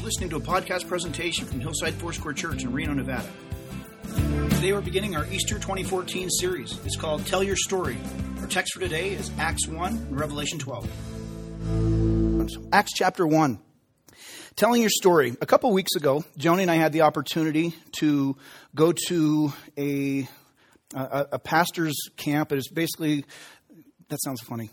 listening to a podcast presentation from Hillside Foursquare Church in Reno, Nevada. Today we're beginning our Easter 2014 series. It's called Tell Your Story. Our text for today is Acts 1 and Revelation 12. Acts chapter 1. Telling your story. A couple weeks ago, Joni and I had the opportunity to go to a pastor's camp. It is basically, that sounds funny.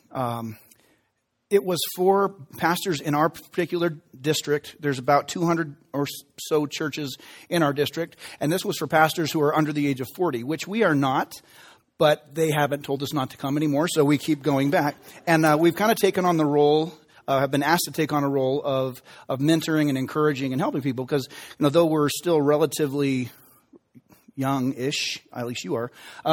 It was for pastors in our particular district. There's about 200 or so churches in our district. And this was for pastors who are under the age of 40, which we are not. But they haven't told us not to come anymore, so we keep going back. And we've kind of taken on the role, have been asked to take on a role of mentoring and encouraging and helping people. Because, though we're still relatively young-ish, at least you are,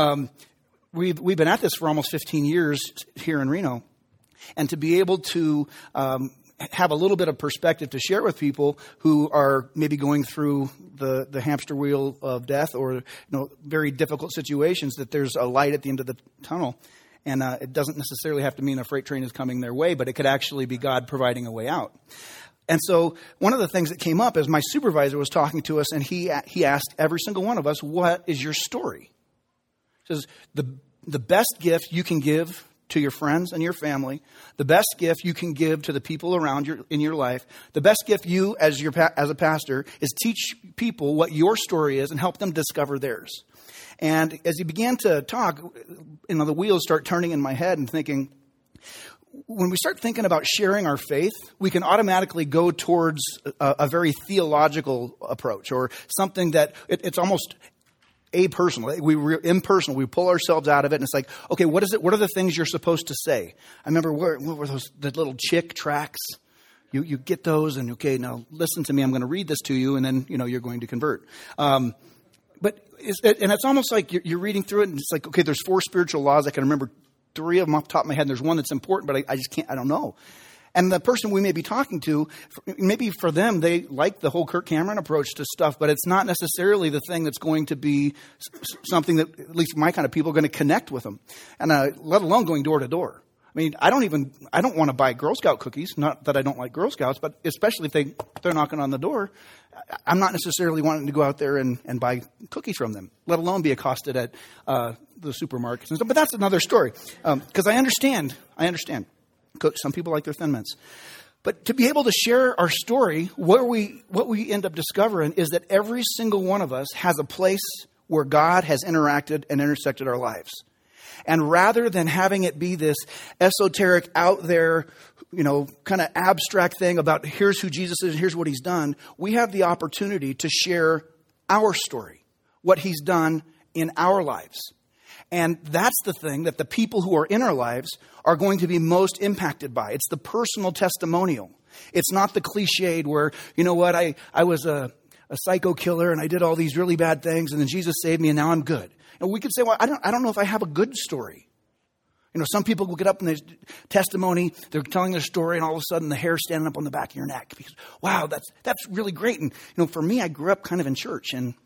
we've been at this for almost 15 years here in Reno. And to be able to have a little bit of perspective to share with people who are maybe going through the hamster wheel of death or very difficult situations, that there's a light at the end of the tunnel. And it doesn't necessarily have to mean a freight train is coming their way, but it could actually be God providing a way out. And so one of the things that came up is my supervisor was talking to us, and he asked every single one of us, what is your story? He says, the best gift you can give to your friends and your family, the best gift you can give to the people around you in your life, the best gift you as a pastor is teach people what your story is and help them discover theirs. And as he began to talk, the wheels start turning in my head and thinking, when we start thinking about sharing our faith, we can automatically go towards a very theological approach, or something that it's almost apersonal. We're impersonal. We pull ourselves out of it, and it's like, okay, what is it? What are the things you're supposed to say? I remember what were those, the little chick tracts? You get those, and okay, now listen to me. I'm going to read this to you, and then you're going to convert. But it's almost like you're reading through it, and it's like, okay, there's 4 spiritual laws. I can remember 3 of them off the top of my head. And there's one that's important, but I just can't. I don't know. And the person we may be talking to, maybe for them, they like the whole Kirk Cameron approach to stuff, but it's not necessarily the thing that's going to be something that, at least my kind of people, are going to connect with them. And let alone going door to door. I mean, I don't want to buy Girl Scout cookies. Not that I don't like Girl Scouts, but especially if they're knocking on the door, I'm not necessarily wanting to go out there and buy cookies from them, let alone be accosted at the supermarkets and stuff. But that's another story. Because I understand. Some people like their Thin Mints. But to be able to share our story, what we end up discovering is that every single one of us has a place where God has interacted and intersected our lives. And rather than having it be this esoteric, out there, kind of abstract thing about here's who Jesus is, here's what he's done, we have the opportunity to share our story, what he's done in our lives. And that's the thing that the people who are in our lives are going to be most impacted by. It's the personal testimonial. It's not the cliched where, I was a psycho killer and I did all these really bad things and then Jesus saved me and now I'm good. And we could say, well, I don't know if I have a good story. Some people will get up in their testimony, they're telling their story, and all of a sudden the hair's standing up on the back of your neck because, wow, that's really great. And, for me, I grew up kind of in church, and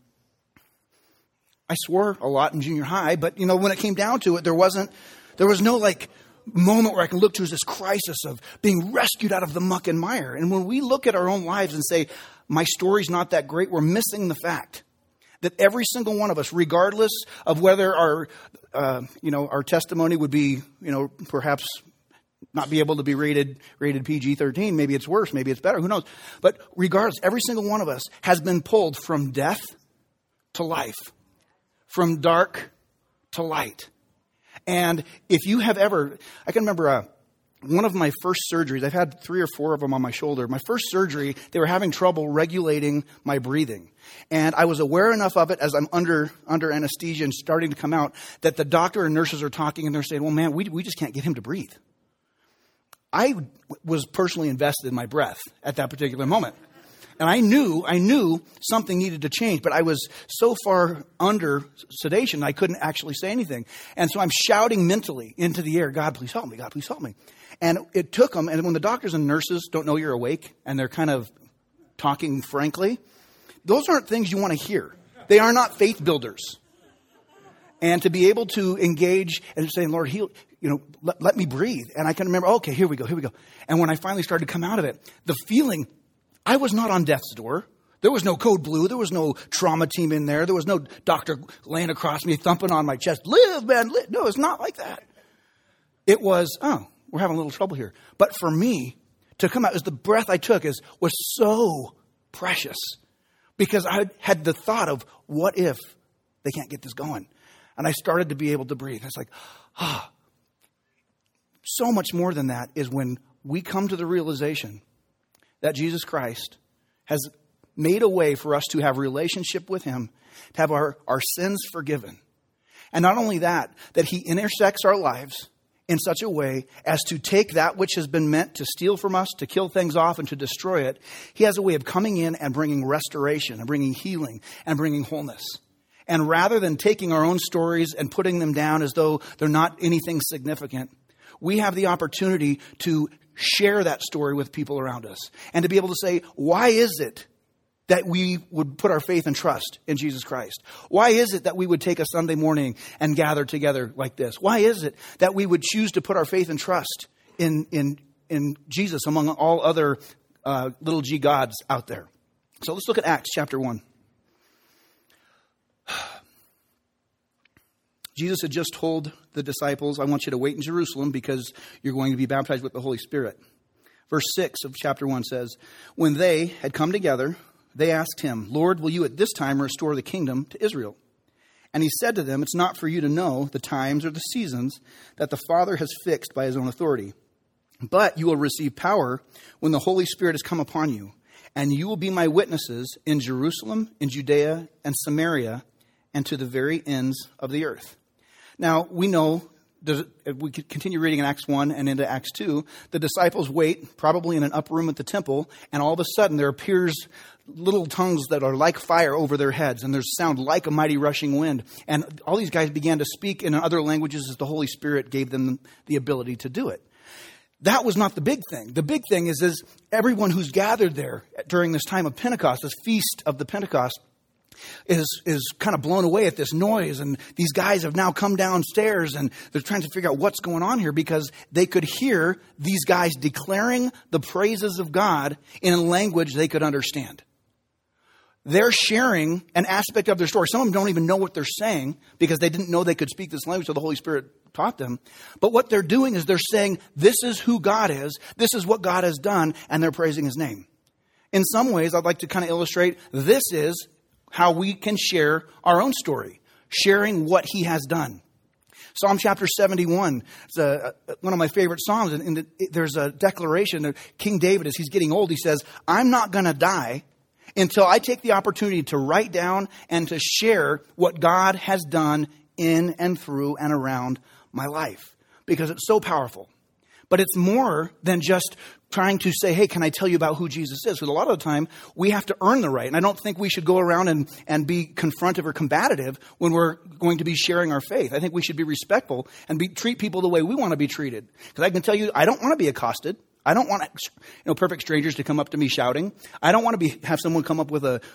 I swore a lot in junior high, but, when it came down to it, there was no moment where I can look to as this crisis of being rescued out of the muck and mire. And when we look at our own lives and say, my story's not that great, we're missing the fact that every single one of us, regardless of whether our testimony would be, perhaps not be able to be rated PG-13. Maybe it's worse. Maybe it's better. Who knows? But regardless, every single one of us has been pulled from death to life, from dark to light. And if you have ever, I can remember one of my first surgeries, I've had 3 or 4 of them on my shoulder. My first surgery, they were having trouble regulating my breathing. And I was aware enough of it as I'm under anesthesia and starting to come out that the doctor and nurses are talking and they're saying, well, man, we just can't get him to breathe. I was personally invested in my breath at that particular moment. And I knew something needed to change, but I was so far under sedation, I couldn't actually say anything. And so I'm shouting mentally into the air, God, please help me. God, please help me. And it took them. And when the doctors and nurses don't know you're awake and they're kind of talking frankly, those aren't things you want to hear. They are not faith builders. And to be able to engage and say, Lord, heal, let me breathe. And I can remember, okay, here we go. And when I finally started to come out of it, the feeling I was not on death's door. There was no code blue. There was no trauma team in there. There was no doctor laying across me, thumping on my chest. Live, man, live. No, it's not like that. It was, we're having a little trouble here. But for me, to come out, as the breath I took was so precious. Because I had the thought of, what if they can't get this going? And I started to be able to breathe. It's like, so much more than that is when we come to the realization that Jesus Christ has made a way for us to have a relationship with him, to have our sins forgiven. And not only that he intersects our lives in such a way as to take that which has been meant to steal from us, to kill things off, and to destroy it. He has a way of coming in and bringing restoration and bringing healing and bringing wholeness. And rather than taking our own stories and putting them down as though they're not anything significant, we have the opportunity to share that story with people around us and to be able to say, why is it that we would put our faith and trust in Jesus Christ? Why is it that we would take a Sunday morning and gather together like this? Why is it that we would choose to put our faith and trust in Jesus among all other little g gods out there? So let's look at Acts chapter 1. Jesus had just told the disciples, I want you to wait in Jerusalem because you're going to be baptized with the Holy Spirit. Verse 6 of chapter 1 says, when they had come together, they asked him, Lord, will you at this time restore the kingdom to Israel? And he said to them, it's not for you to know the times or the seasons that the Father has fixed by his own authority. But you will receive power when the Holy Spirit has come upon you. And you will be my witnesses in Jerusalem, in Judea, and Samaria, and to the very ends of the earth. Now, we know, we could continue reading in Acts 1 and into Acts 2, the disciples wait, probably in an upper room at the temple, and all of a sudden there appears little tongues that are like fire over their heads, and there's sound like a mighty rushing wind. And all these guys began to speak in other languages as the Holy Spirit gave them the ability to do it. That was not the big thing. The big thing is everyone who's gathered there during this time of Pentecost, this feast of the Pentecost, is kind of blown away at this noise. And these guys have now come downstairs and they're trying to figure out what's going on here because they could hear these guys declaring the praises of God in a language they could understand. They're sharing an aspect of their story. Some of them don't even know what they're saying because they didn't know they could speak this language, so the Holy Spirit taught them. But what they're doing is they're saying, this is who God is, this is what God has done, and they're praising his name. In some ways, I'd like to kind of illustrate this is how we can share our own story, sharing what he has done. Psalm chapter 71 is one of my favorite psalms. And there's a declaration that King David, as he's getting old, he says, I'm not going to die until I take the opportunity to write down and to share what God has done in and through and around my life. Because it's so powerful. But it's more than just trying to say, hey, can I tell you about who Jesus is? Because a lot of the time, we have to earn the right. And I don't think we should go around and be confrontive or combative when we're going to be sharing our faith. I think we should be respectful and treat people the way we want to be treated. Because I can tell you, I don't want to be accosted. I don't want perfect strangers to come up to me shouting. I don't want to have someone come up with a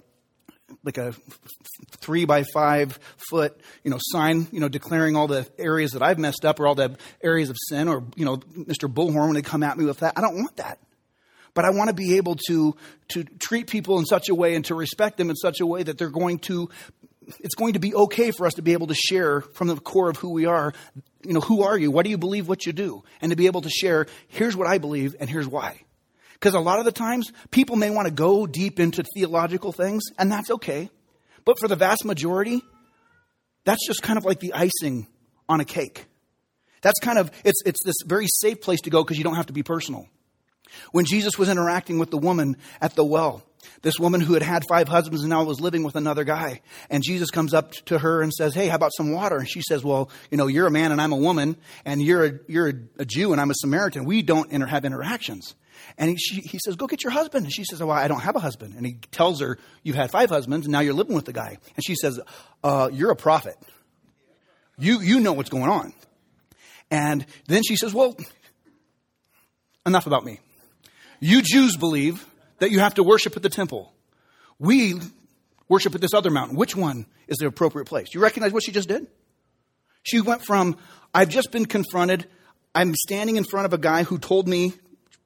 3 by 5 foot, sign, declaring all the areas that I've messed up or all the areas of sin or, Mr. Bullhorn when they come at me with that. I don't want that. But I want to be able to treat people in such a way and to respect them in such a way that it's going to be okay for us to be able to share from the core of who we are. Who are you? Why do you believe what you do? And to be able to share, here's what I believe and here's why. Because a lot of the times, people may want to go deep into theological things, and that's okay. But for the vast majority, that's just kind of like the icing on a cake. That's it's this very safe place to go because you don't have to be personal. When Jesus was interacting with the woman at the well, this woman who had had 5 husbands and now was living with another guy, and Jesus comes up to her and says, hey, how about some water? And she says, well, you're a man and I'm a woman, and you're a Jew and I'm a Samaritan. We don't have interactions. And he says, go get your husband. And she says, well, I don't have a husband. And he tells her, you've had 5 husbands and now you're living with the guy. And she says, you're a prophet. You know what's going on. And then she says, well, enough about me. You Jews believe that you have to worship at the temple. We worship at this other mountain. Which one is the appropriate place? Do you recognize what she just did? She went from, I've just been confronted. I'm standing in front of a guy who told me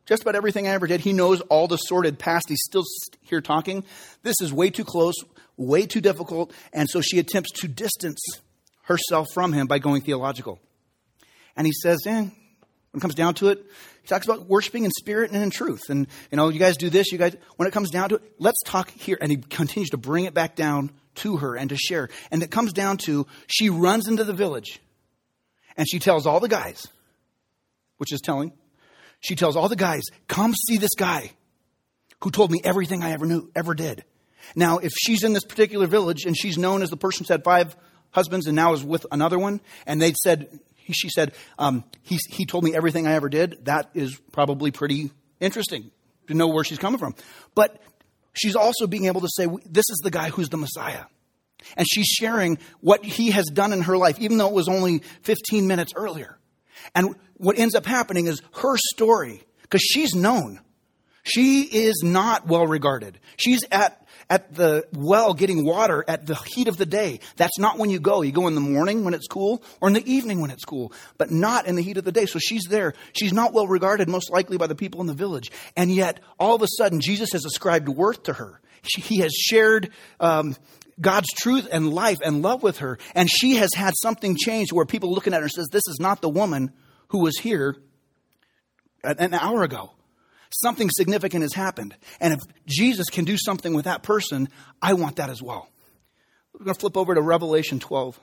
just about everything I ever did. He knows all the sordid past. He's still here talking. This is way too close, way too difficult. And so she attempts to distance herself from him by going theological. And he says, when it comes down to it, he talks about worshiping in spirit and in truth. And, you guys do this, when it comes down to it, let's talk here. And he continues to bring it back down to her and to share. And it comes down to, she runs into the village and she tells all the guys, which is telling. She tells all the guys, come see this guy who told me everything I ever did. Now, if she's in this particular village and she's known as the person who's had 5 husbands and now is with another one, and she said, he told me everything I ever did, that is probably pretty interesting to know where she's coming from. But she's also being able to say, this is the guy who's the Messiah. And she's sharing what he has done in her life, even though it was only 15 minutes earlier. And what ends up happening is her story, because she's known. She is not well regarded. She's at the well getting water at the heat of the day. That's not when you go. You go in the morning when it's cool or in the evening when it's cool, but not in the heat of the day. So she's there. She's not well regarded, most likely by the people in the village. And yet, all of a sudden, Jesus has ascribed worth to her. He has shared God's truth and life and love with her. And she has had something change where people looking at her says, this is not the woman who was here an hour ago. Something significant has happened. And if Jesus can do something with that person, I want that as well. We're going to flip over to Revelation 12.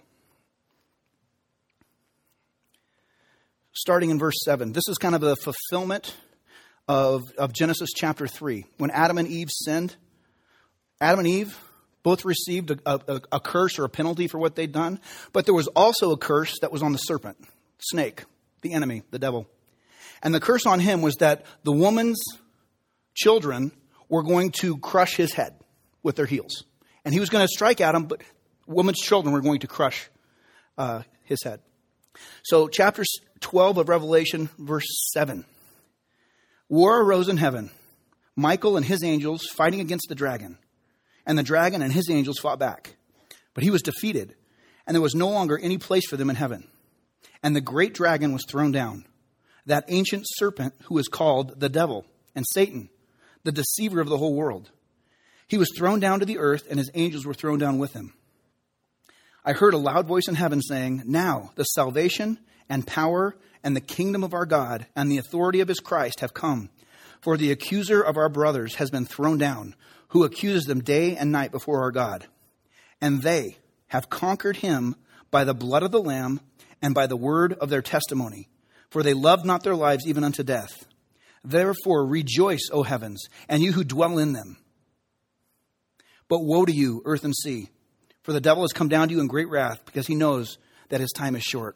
Starting in verse 7. This is kind of the fulfillment of Genesis chapter 3. When Adam and Eve sinned, Adam and Eve both received a curse or a penalty for what they'd done. But there was also a curse that was on the serpent, snake, the enemy, the devil. And the curse on him was that the woman's children were going to crush his head with their heels. And he was going to strike at him, but woman's children were going to crush his head. So chapter 12 of Revelation, verse 7. War arose in heaven. Michael and his angels fighting against the dragon. And the dragon and his angels fought back. But he was defeated, and there was no longer any place for them in heaven. And the great dragon was thrown down, that ancient serpent who is called the devil and Satan, the deceiver of the whole world. He was thrown down to the earth, and his angels were thrown down with him. I heard a loud voice in heaven saying, now the salvation and power and the kingdom of our God and the authority of his Christ have come. For the accuser of our brothers has been thrown down, who accuses them day and night before our God. And they have conquered him by the blood of the Lamb and by the word of their testimony. For they loved not their lives even unto death. Therefore rejoice, O heavens, and you who dwell in them. But woe to you, earth and sea, for the devil has come down to you in great wrath, because he knows that his time is short.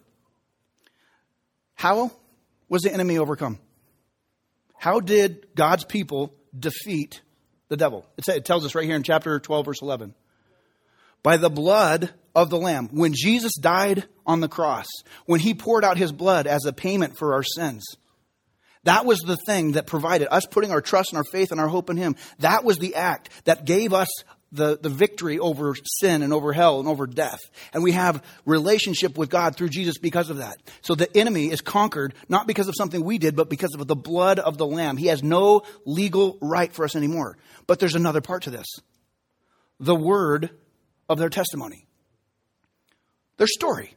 How was the enemy overcome? How did God's people defeat the devil? It tells us right here in chapter 12, verse 11. By the blood of the Lamb. When Jesus died on the cross, when he poured out his blood as a payment for our sins, that was the thing that provided us putting our trust and our faith and our hope in him. That was the act that gave us the victory over sin and over hell and over death. And we have relationship with God through Jesus because of that. So the enemy is conquered, not because of something we did, but because of the blood of the Lamb. He has no legal right for us anymore. But there's another part to this. The word of their testimony. Their story.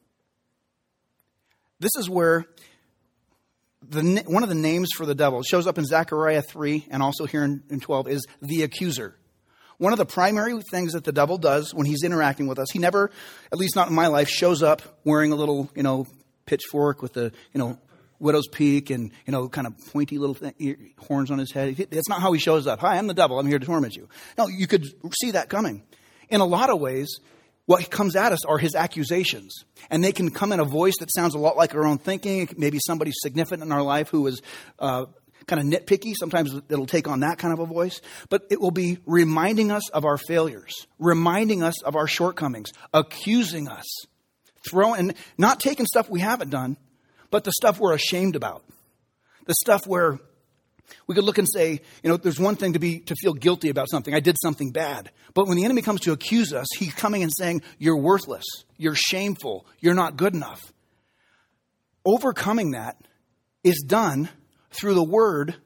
This is where one of the names for the devil shows up in Zechariah 3 and also here in 12 is the accuser. One of the primary things that the devil does when he's interacting with us, he never, at least not in my life, shows up wearing a little, pitchfork with the, widow's peak and, kind of pointy little horns on his head. That's not how he shows up. Hi, I'm the devil. I'm here to torment you. No, you could see that coming. In a lot of ways, what comes at us are his accusations. And they can come in a voice that sounds a lot like our own thinking. Maybe somebody significant in our life who is kind of nitpicky. Sometimes it'll take on that kind of a voice. But it will be reminding us of our failures, reminding us of our shortcomings, accusing us, and not taking stuff we haven't done, but the stuff we're ashamed about. The stuff where we could look and say, there's one thing to feel guilty about something. I did something bad. But when the enemy comes to accuse us, he's coming and saying, you're worthless. You're shameful. You're not good enough. Overcoming that is done through the word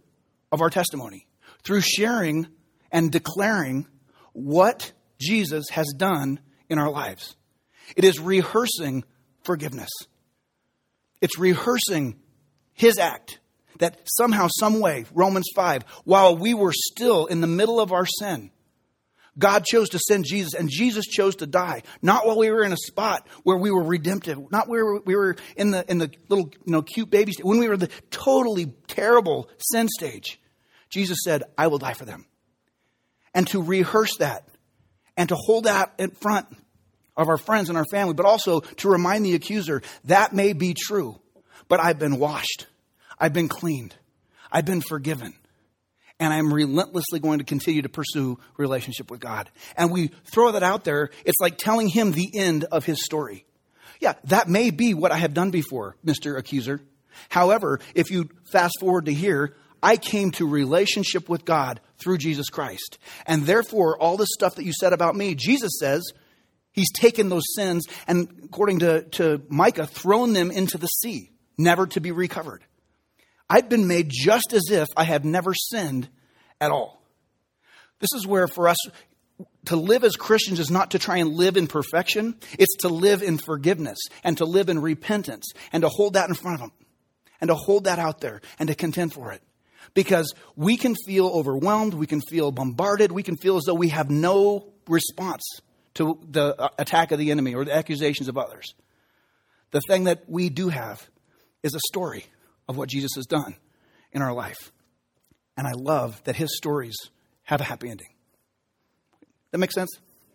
of our testimony, through sharing and declaring what Jesus has done in our lives. It is rehearsing forgiveness. It's rehearsing his act that somehow, some way, Romans 5, while we were still in the middle of our sin, God chose to send Jesus, and Jesus chose to die. Not while we were in a spot where we were redemptive, not where we were in the little cute baby stage. When we were the totally terrible sin stage, Jesus said, I will die for them. And to rehearse that and to hold that in front of our friends and our family, but also to remind the accuser, that may be true, but I've been washed. I've been cleaned. I've been forgiven. And I'm relentlessly going to continue to pursue relationship with God. And we throw that out there. It's like telling him the end of his story. Yeah, that may be what I have done before, Mr. Accuser. However, if you fast forward to here, I came to relationship with God through Jesus Christ. And therefore, all this stuff that you said about me, Jesus says he's taken those sins and, according to Micah, thrown them into the sea, never to be recovered. I've been made just as if I have never sinned at all. This is where for us to live as Christians is not to try and live in perfection. It's to live in forgiveness and to live in repentance and to hold that in front of him and to hold that out there and to contend for it. Because we can feel overwhelmed. We can feel bombarded. We can feel as though we have no response to the attack of the enemy or the accusations of others. The thing that we do have is a story of what Jesus has done in our life. And I love that his stories have a happy ending. That makes sense?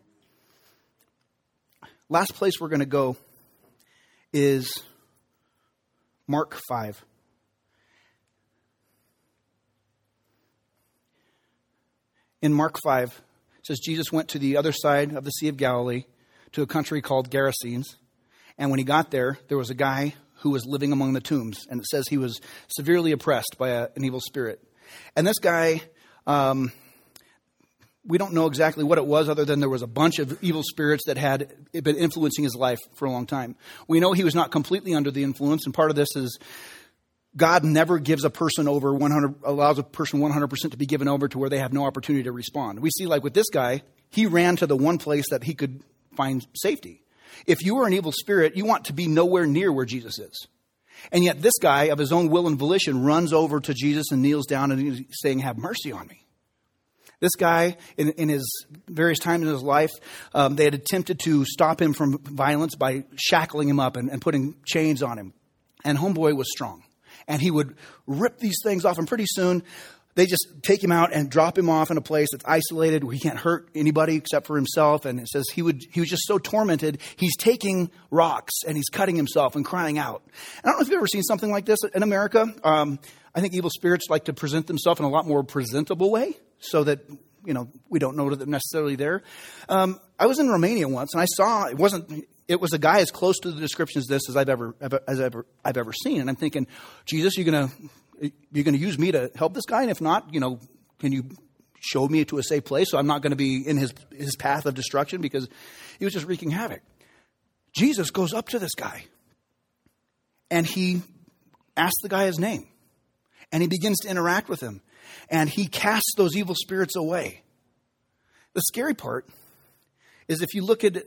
Last place we're going to go is Mark 5. In Mark 5, it says Jesus went to the other side of the Sea of Galilee to a country called Gerasenes. And when he got there, there was a guy who was living among the tombs. And it says he was severely oppressed by an evil spirit. And this guy, we don't know exactly what it was other than there was a bunch of evil spirits that had been influencing his life for a long time. We know he was not completely under the influence. And part of this is God never gives a person allows a person 100% to be given over to where they have no opportunity to respond. We see like with this guy, he ran to the one place that he could find safety. If you are an evil spirit, you want to be nowhere near where Jesus is. And yet this guy, of his own will and volition, runs over to Jesus and kneels down and he's saying, have mercy on me. This guy, in his various times in his life, they had attempted to stop him from violence by shackling him up and putting chains on him. And homeboy was strong. And he would rip these things off. And pretty soon, they just take him out and drop him off in a place that's isolated where he can't hurt anybody except for himself. And it says he was just so tormented, he's taking rocks and he's cutting himself and crying out. And I don't know if you've ever seen something like this in America. I think evil spirits like to present themselves in a lot more presentable way so that, we don't know that they're necessarily there. I was in Romania once and I saw, it was a guy as close to the description as this as I've ever seen. And I'm thinking, Jesus, you're going to use me to help this guy? And if not, can you show me to a safe place so I'm not going to be in his path of destruction? Because he was just wreaking havoc. Jesus goes up to this guy and he asks the guy his name and he begins to interact with him and he casts those evil spirits away. The scary part is if you look at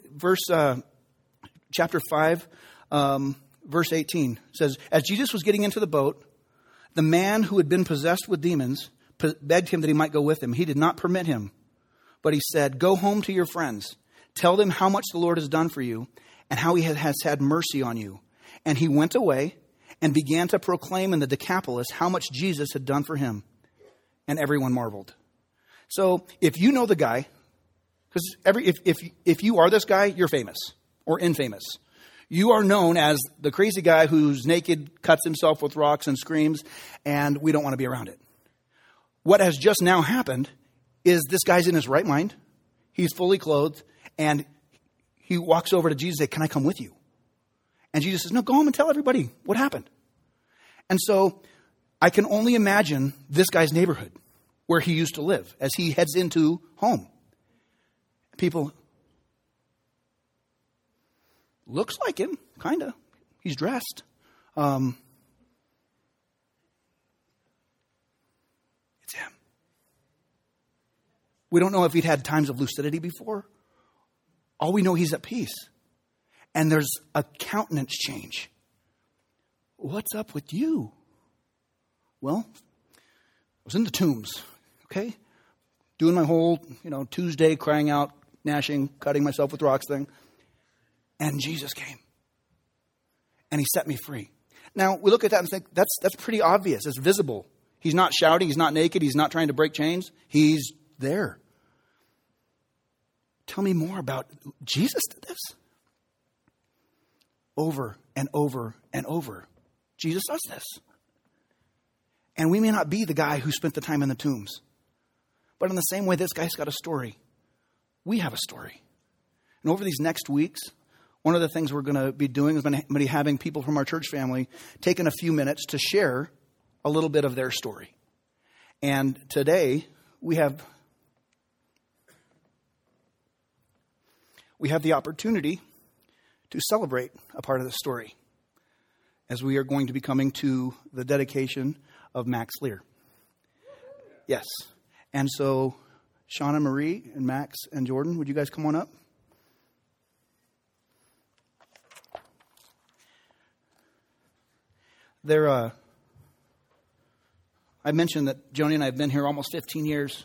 chapter 5, verse 18, it says, as Jesus was getting into the boat, the man who had been possessed with demons begged him that he might go with him. He did not permit him, but he said, go home to your friends. Tell them how much the Lord has done for you and how he has had mercy on you. And he went away and began to proclaim in the Decapolis how much Jesus had done for him. And everyone marveled. So if you know the guy, because if you are this guy, you're famous or infamous. You are known as the crazy guy who's naked, cuts himself with rocks and screams, and we don't want to be around it. What has just now happened is this guy's in his right mind. He's fully clothed, and he walks over to Jesus and says, can I come with you? And Jesus says, no, go home and tell everybody what happened. And so I can only imagine this guy's neighborhood where he used to live as he heads into home. People, looks like him, kind of. He's dressed. It's We don't know if he'd had times of lucidity before. All we know, he's at peace. And there's a countenance change. What's up with you? Well, I was in the tombs, okay? Doing my whole, Tuesday crying out, gnashing, cutting myself with rocks thing. And Jesus came. And he set me free. Now, we look at that and think, that's pretty obvious. It's visible. He's not shouting. He's not naked. He's not trying to break chains. He's there. Tell me more about Jesus did this. Over and over and over. Jesus does this. And we may not be the guy who spent the time in the tombs. But in the same way, this guy's got a story. We have a story. And over these next weeks, one of the things we're going to be doing is going to be having people from our church family taking a few minutes to share a little bit of their story. And today, we have the opportunity to celebrate a part of the story as we are going to be coming to the dedication of Max Lear. Yes. And so, Shauna Marie and Max and Jordan, would you guys come on up? I mentioned that Joni and I have been here almost 15 years.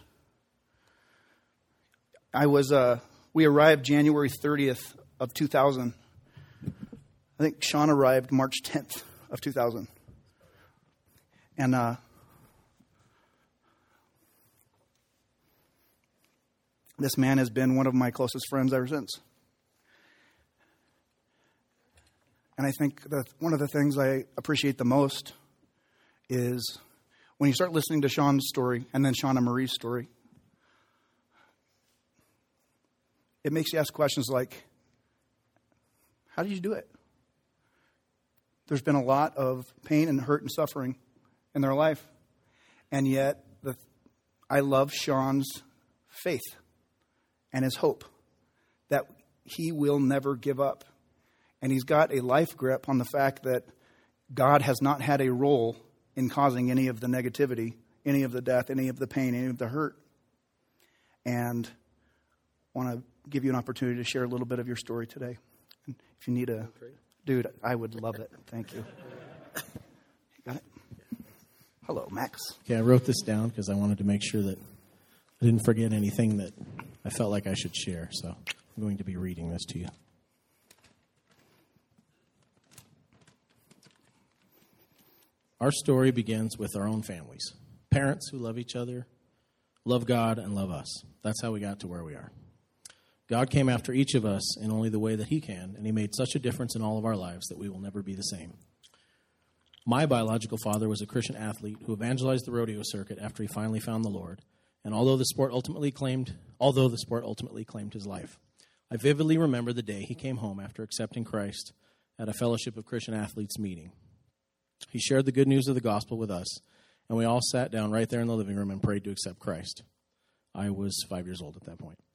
We arrived January 30th of 2000. I think Sean arrived March 10th of 2000. And this man has been one of my closest friends ever since. And I think that one of the things I appreciate the most is when you start listening to Sean's story and then Shauna Marie's story, it makes you ask questions like, how did you do it? There's been a lot of pain and hurt and suffering in their life. And yet, I love Sean's faith and his hope that he will never give up. And he's got a life grip on the fact that God has not had a role in causing any of the negativity, any of the death, any of the pain, any of the hurt. And I want to give you an opportunity to share a little bit of your story today. And if you need dude, I would love it. Thank you. You got it? Hello, Max. Okay, I wrote this down because I wanted to make sure that I didn't forget anything that I felt like I should share. So I'm going to be reading this to you. Our story begins with our own families. Parents who love each other, love God, and love us. That's how we got to where we are. God came after each of us in only the way that he can, and he made such a difference in all of our lives that we will never be the same. My biological father was a Christian athlete who evangelized the rodeo circuit after he finally found the Lord, and although the sport ultimately claimed his life. I vividly remember the day he came home after accepting Christ at a Fellowship of Christian Athletes meeting. He shared the good news of the gospel with us, and we all sat down right there in the living room and prayed to accept Christ. I was 5 years old at that point.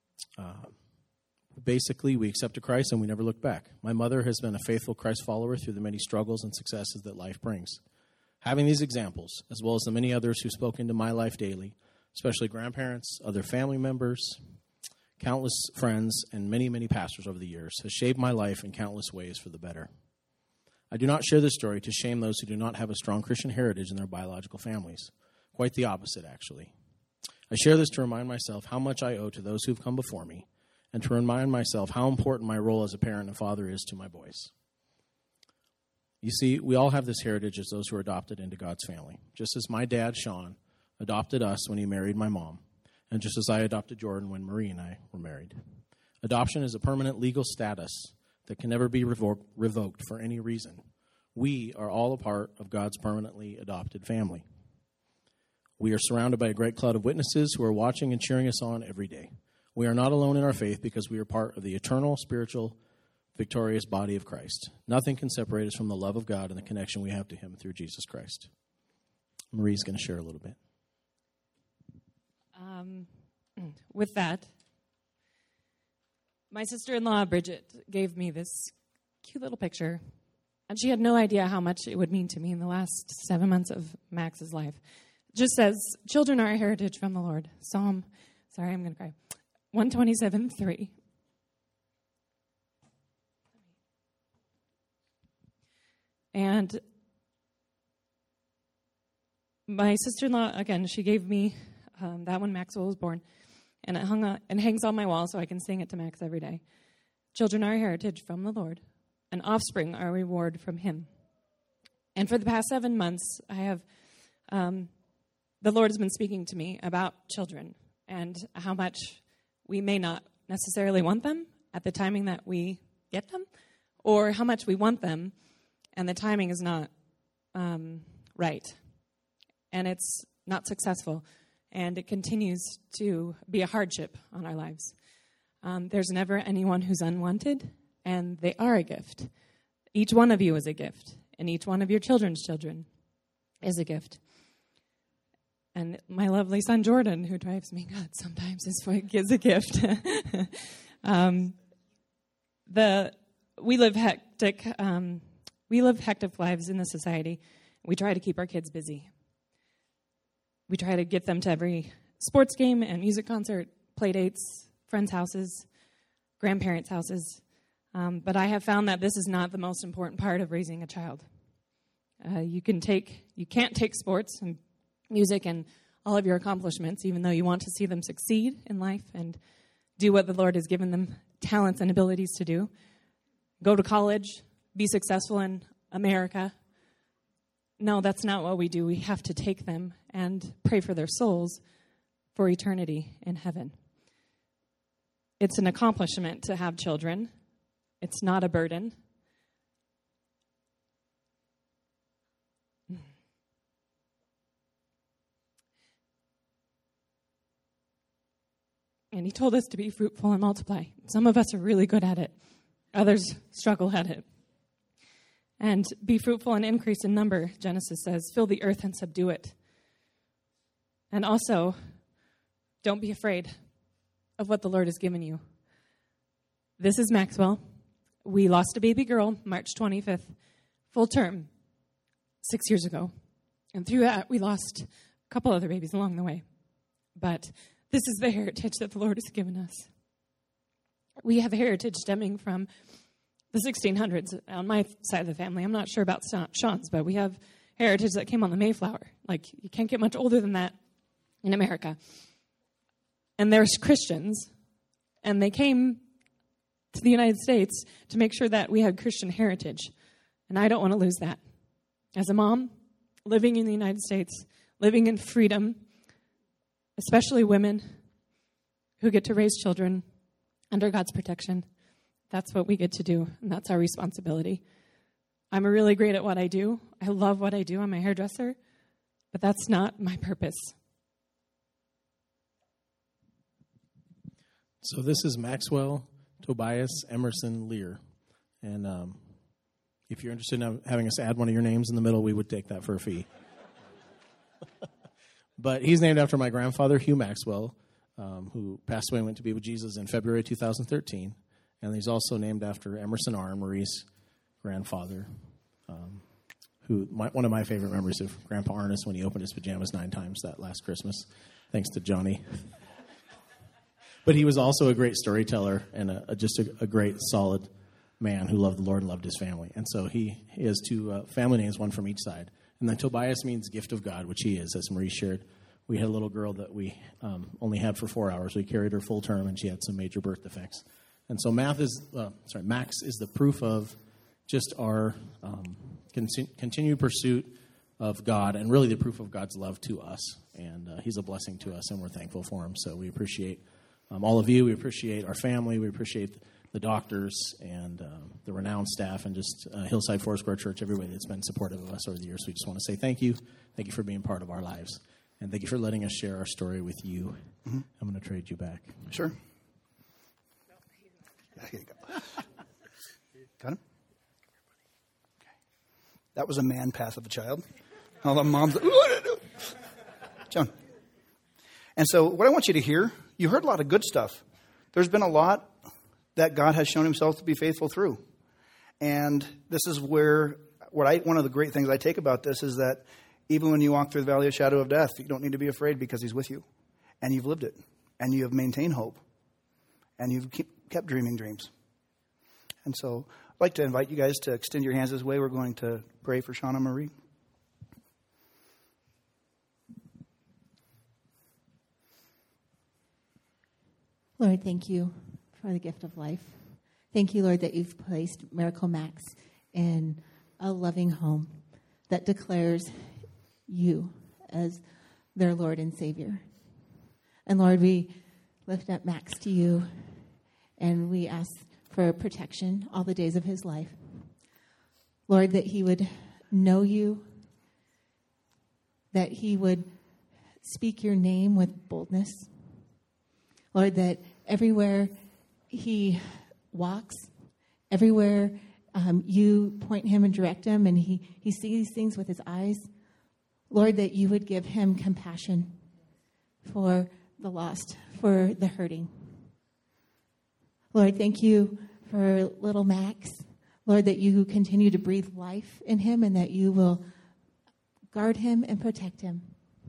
Basically, we accepted Christ and we never looked back. My mother has been a faithful Christ follower through the many struggles and successes that life brings. Having these examples, as well as the many others who spoke into my life daily, especially grandparents, other family members, countless friends, and many, many pastors over the years, has shaped my life in countless ways for the better. I do not share this story to shame those who do not have a strong Christian heritage in their biological families. Quite the opposite, actually. I share this to remind myself how much I owe to those who have come before me, and to remind myself how important my role as a parent and father is to my boys. You see, we all have this heritage as those who are adopted into God's family, just as my dad, Sean, adopted us when he married my mom, and just as I adopted Jordan when Marie and I were married. Adoption is a permanent legal status that can never be revoked for any reason. We are all a part of God's permanently adopted family. We are surrounded by a great cloud of witnesses who are watching and cheering us on every day. We are not alone in our faith because we are part of the eternal, spiritual, victorious body of Christ. Nothing can separate us from the love of God and the connection we have to him through Jesus Christ. Marie's going to share a little bit. With that, my sister-in-law, Bridget, gave me this cute little picture, and she had no idea how much it would mean to me in the last 7 months of Max's life. It just says, children are a heritage from the Lord, Psalm Sorry, I'm going to cry. 127:3. And my sister-in-law, again, she gave me that when Maxwell was born, and it hangs on my wall so I can sing it to Max every day. Children are a heritage from the Lord, and offspring are a reward from him. And for the past 7 months, I have, the Lord has been speaking to me about children and how much we may not necessarily want them at the timing that we get them, or how much we want them and the timing is not right. And it's not successful. And it continues to be a hardship on our lives. There's never anyone who's unwanted, and they are a gift. Each one of you is a gift, and each one of your children's children is a gift. And my lovely son Jordan, who drives me nuts sometimes, is a gift. We live hectic lives in this society. We try to keep our kids busy. We try to get them to every sports game and music concert, play dates, friends' houses, grandparents' houses. But I have found that this is not the most important part of raising a child. You can't take sports and music and all of your accomplishments, even though you want to see them succeed in life and do what the Lord has given them talents and abilities to do. Go to college, be successful in America. No, that's not what we do. We have to take them and pray for their souls for eternity in heaven. It's an accomplishment to have children. It's not a burden. And he told us to be fruitful and multiply. Some of us are really good at it. Others struggle at it. And be fruitful and increase in number, Genesis says. Fill the earth and subdue it. And also, don't be afraid of what the Lord has given you. This is Maxwell. We lost a baby girl March 25th, full term, 6 years ago. And through that, we lost a couple other babies along the way. But this is the heritage that the Lord has given us. We have heritage stemming from the 1600s on my side of the family. I'm not sure about Sean's, but we have heritage that came on the Mayflower. Like, you can't get much older than that in America. And there's Christians, and they came to the United States to make sure that we had Christian heritage. And I don't want to lose that. As a mom, living in the United States, living in freedom, especially women who get to raise children under God's protection, that's what we get to do, and that's our responsibility. I'm really great at what I do. I love what I do. I'm a hairdresser, but that's not my purpose. So this is Maxwell Tobias Emerson Lear. And if you're interested in having us add one of your names in the middle, we would take that for a fee. But he's named after my grandfather, Hugh Maxwell, who passed away and went to be with Jesus in February 2013. And he's also named after Emerson Arn, Marie's grandfather, one of my favorite memories of Grandpa Ernest when he opened his pajamas 9 times that last Christmas, thanks to Johnny. But he was also a great storyteller and just a great, solid man who loved the Lord and loved his family. And so he has 2 family names, one from each side. And then Tobias means gift of God, which he is, as Marie shared. We had a little girl that we only had for 4 hours. We carried her full term, and she had some major birth defects. And so Max is the proof of just our continued pursuit of God, and really the proof of God's love to us. And he's a blessing to us, and we're thankful for him. So we appreciate all of you. We appreciate our family. We appreciate the doctors and the renowned staff, and just Hillside Foursquare Church, everybody that's been supportive of us over the years. We just want to say thank you. Thank you for being part of our lives. And thank you for letting us share our story with you. Mm-hmm. I'm going to trade you back. Sure. Here you go. Got him? Okay. That was a man path of a child. All the moms, John. And so what I want you to hear, you heard a lot of good stuff. There's been a lot that God has shown himself to be faithful through. And this is where, one of the great things I take about this is that even when you walk through the valley of shadow of death, you don't need to be afraid because he's with you. And you've lived it. and you have maintained hope, and you've kept dreaming dreams. And so I'd like to invite you guys to extend your hands this way. We're going to pray for Shauna Marie. Lord, thank you for the gift of life. Thank you, Lord, that you've placed Miracle Max in a loving home that declares you as their Lord and Savior. And Lord, we lift up Max to you, and we ask for protection all the days of his life. Lord, that he would know you, that he would speak your name with boldness. Lord, that everywhere he walks, everywhere you point him and direct him, and he sees things with his eyes, Lord, that you would give him compassion for the lost, for the hurting. Lord, thank you for little Max. Lord, that you continue to breathe life in him and that you will guard him and protect him.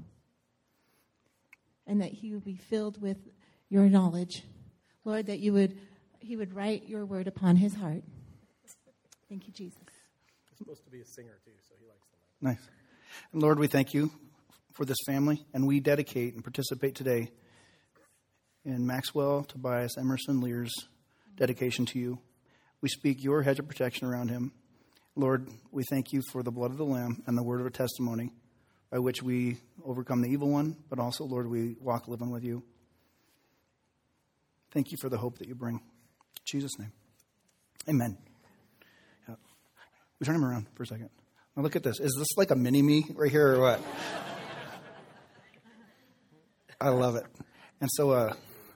And that he will be filled with your knowledge. Lord, that he would write your word upon his heart. Thank you, Jesus. He's supposed to be a singer, too, so he likes the mic. Nice. And Lord, we thank you for this family, and we dedicate and participate today in Maxwell, Tobias, Emerson, Lear's dedication to you. We speak your hedge of protection around him. Lord, we thank you for the blood of the Lamb and the word of a testimony by which we overcome the evil one, but also, Lord, we walk living with you. Thank you for the hope that you bring. In Jesus' name. Amen. Yeah. We turn him around for a second. Now look at this. Is this like a mini-me right here or what? I love it. And so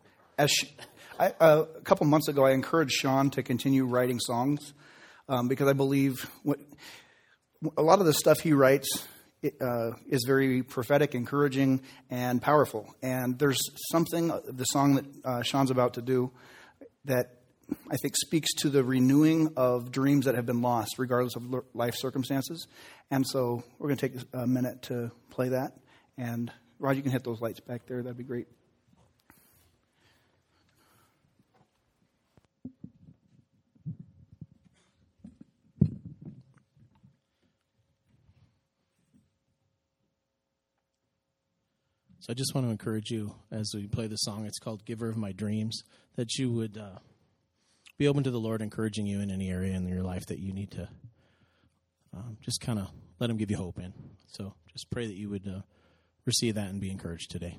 a couple months ago, I encouraged Sean to continue writing songs because I believe a lot of the stuff he writes is very prophetic, encouraging, and powerful. And there's something, the song that Sean's about to do, that I think speaks to the renewing of dreams that have been lost, regardless of life circumstances. And so we're going to take a minute to play that. And Rod, you can hit those lights back there. That'd be great. So I just want to encourage you as we play the song. It's called Giver of My Dreams, that you would be open to the Lord encouraging you in any area in your life that you need to just kind of let him give you hope in. So just pray that you would receive that and be encouraged today.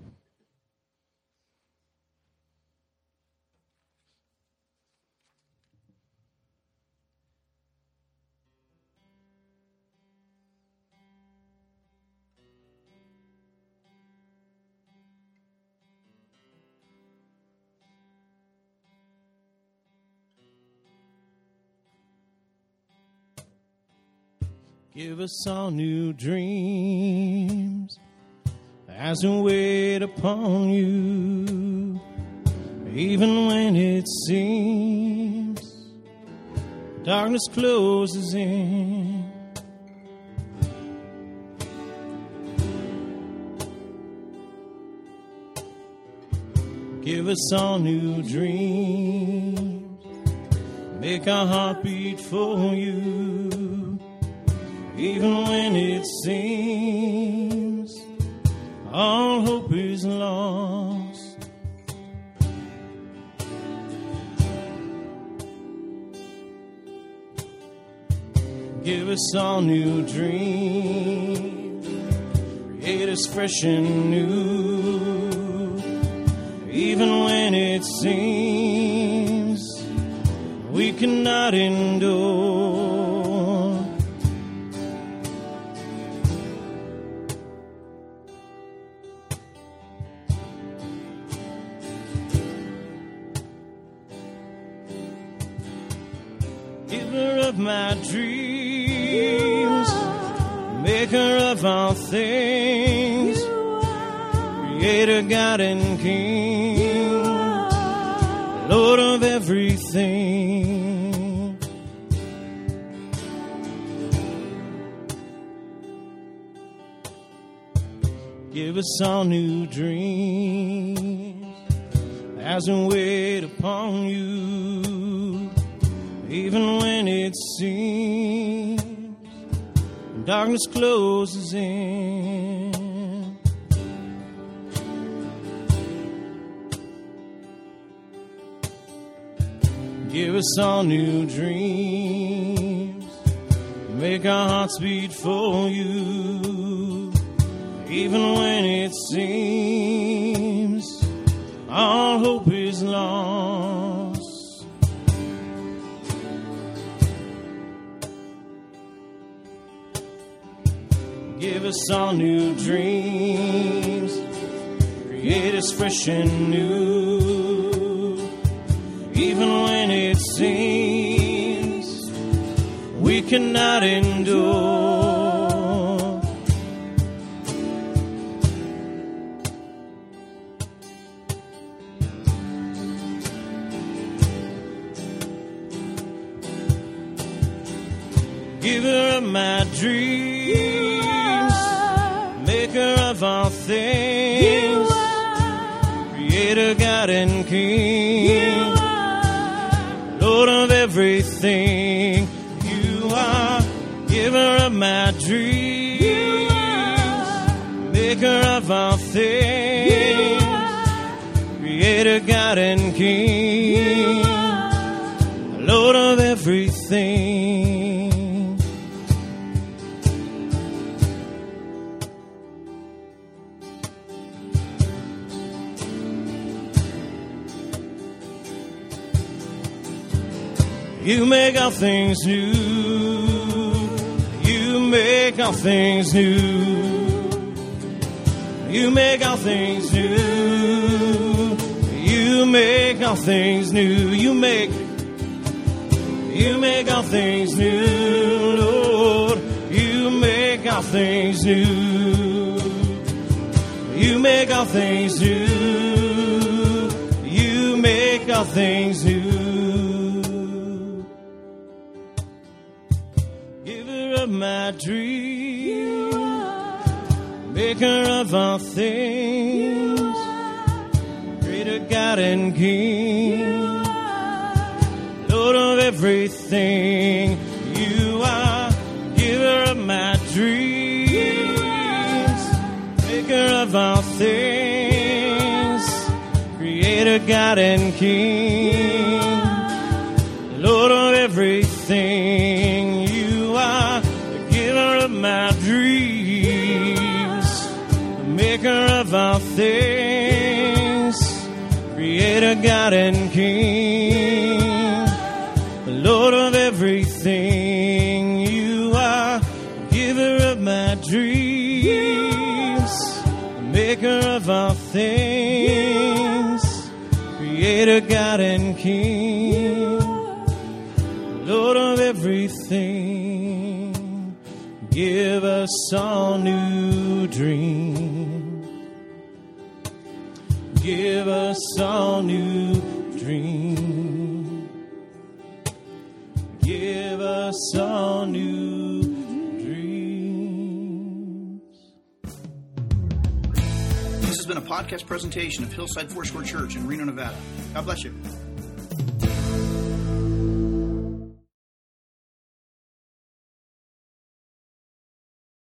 Give us all new dreams as we wait upon you, even when it seems darkness closes in. Give us all new dreams, make our heart beat for you, even when it seems all hope is lost. Give us all new dreams, create us fresh and new, even when it seems we cannot endure. My dreams, maker of all things, creator, God and King, Lord of everything. Give us all new dreams, hasn't weighed upon you, even when it seems darkness closes in. Give us all new dreams, make our hearts beat for you, even when it seems all hope is lost. Give us all new dreams, create us fresh and new, even when it seems we cannot endure. Giver of my dreams, maker of all things, creator, God, and King, Lord of everything. You are giver of my dreams, maker of all things, creator, God, and King, Lord of everything. You make all things new. You make all things new. You make all things new. You make all things new. You make all things new, Lord. You make all things new. You make all things new. You make all things new. My dreams, maker of all things, greater God and King, Lord of everything. You are giver of my dreams, maker of all things, creator God and King, Lord of everything. You are my dreams, the maker of all things, creator, God, and King, the Lord of everything. You are the giver of my dreams, the maker of all things, creator, God, and King, the Lord of everything. Give us all new dreams. Give us all new dreams. Give us all new dreams. This has been a podcast presentation of Hillside Foursquare Church in Reno, Nevada. God bless you.